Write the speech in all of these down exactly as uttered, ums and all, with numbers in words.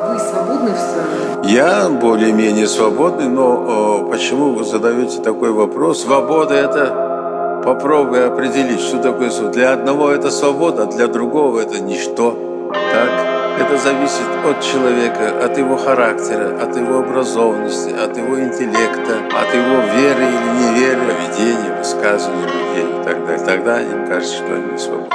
Вы свободны в своем? Я более-менее свободный, но о, почему вы задаете такой вопрос? Свобода — это попробуй определить, что такое свобода. Для одного это свобода, а для другого это ничто. Так? Это зависит от человека, от его характера, от его образованности, от его интеллекта, от его веры или неверы, поведения, высказывания людей и так далее. Тогда им кажется, что они свободны.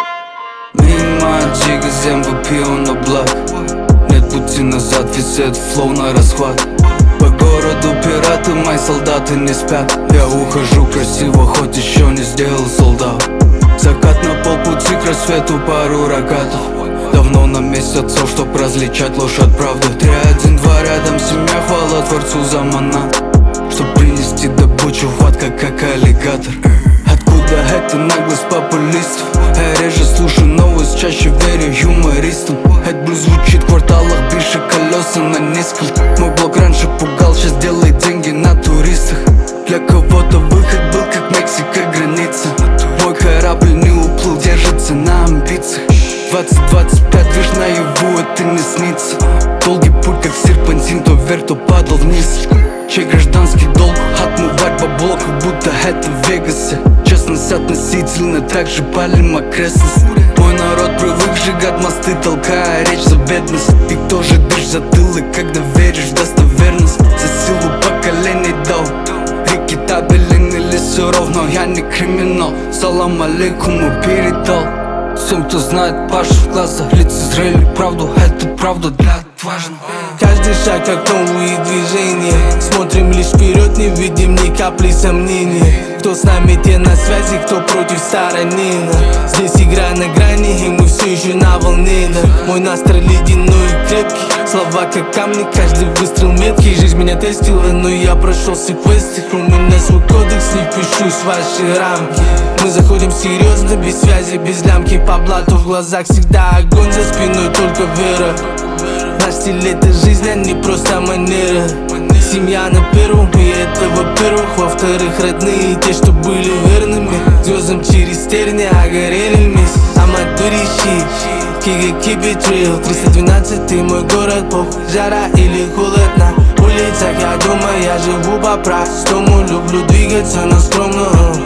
Мимо джигас эм ви пи он на блок. Нет пути назад, весь этот флоу на расхват. По городу пираты, мои солдаты не спят. Я ухожу красиво, хоть еще не сделал солдат. Закат на полпути к рассвету, пару рогатов. Давно на месте отцов, чтоб различать ложь от правды. Три, один, два, рядом семья, хвала Творцу за манат. Чтоб принести добычу, хватка как аллигатор. Откуда эта наглость популистов? Я реже слушаю новость, чаще верю юмористам. Этот блюз звучит в кварталах, больше колеса на несколько. Мой блог раньше пугал, сейчас делает деньги на туристах. Для кого-то выход был как Мексика граница. Мой корабль не уплыл, держится на амбициях. Двадцать двадцать пять, видишь, наяву это не снится. Долгий путь, как серпантин, то вверх, то падал вниз. Чей гражданский долг отмывать бабло, как будто это в Вегасе. Честность относительно, так же палим окрестность. Мой народ привык сжигать мосты, толкая речь за бедность. И кто же дышь затылок, когда веришь в достоверность? За силу поколений дал. Реки табелен или суров, но я не криминал. Салам алейкум и передал всем, кто знает Пашу в глазах, лицезрели правду, это правда для отважных. Каждый шаг как новые движения. Смотрим лишь вперед, не видим ни капли сомнения. Кто с нами, те на связи, кто против стороны. Здесь игра на грани, и мы все еще на волне. Мой настрой ледяной и крепкий, слова как камни, каждый выстрел меткий. Жизнь меня тестила, но я прошелся квесты. У меня свой кодекс, не впишусь в ваши рамки. Мы заходим серьезно, без связи, без лямки. По блату в глазах всегда огонь, за спиной только вера. Наш стиль — это жизнь, а не просто манера. Семья на первом, и это во-первых. Во-вторых, родные, те, что были верными звездам через терни, а горели вместе. Аматурищи, Кига, keep it real. Триста двенадцатый мой город, похуй, жара или холод на улицах. Я думаю, я живу по-простому. Люблю двигаться, но скромно.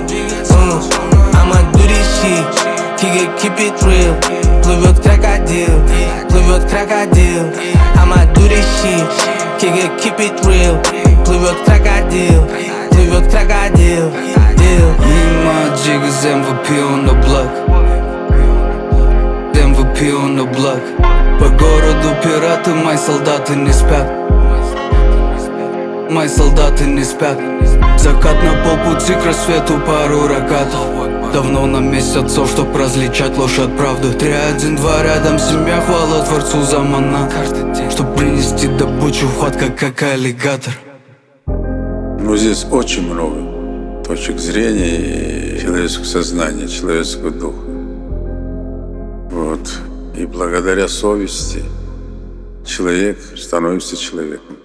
Аматурищи, Кига, keep it real. Плывет крокодил, плывет крокодил. Аматурищи, Кига, keep it real. Плывет крокодил, плывет крокодил. Мимо джигас эм ви пи он на блок. эм ви пи он на блок. По городу пираты, мои солдаты не спят. Мои солдаты не спят. Закат на полпути к рассвету, пару рогатов. Давно на месте отцов, чтоб различать ложь от правды. Три, один, два, рядом семья, хвала Творцу за манат. Чтоб принести добычу, хватка как аллигатор. Ну, здесь очень много точек зрения человеческого сознания, человеческого духа. Вот. И благодаря совести человек становится человеком.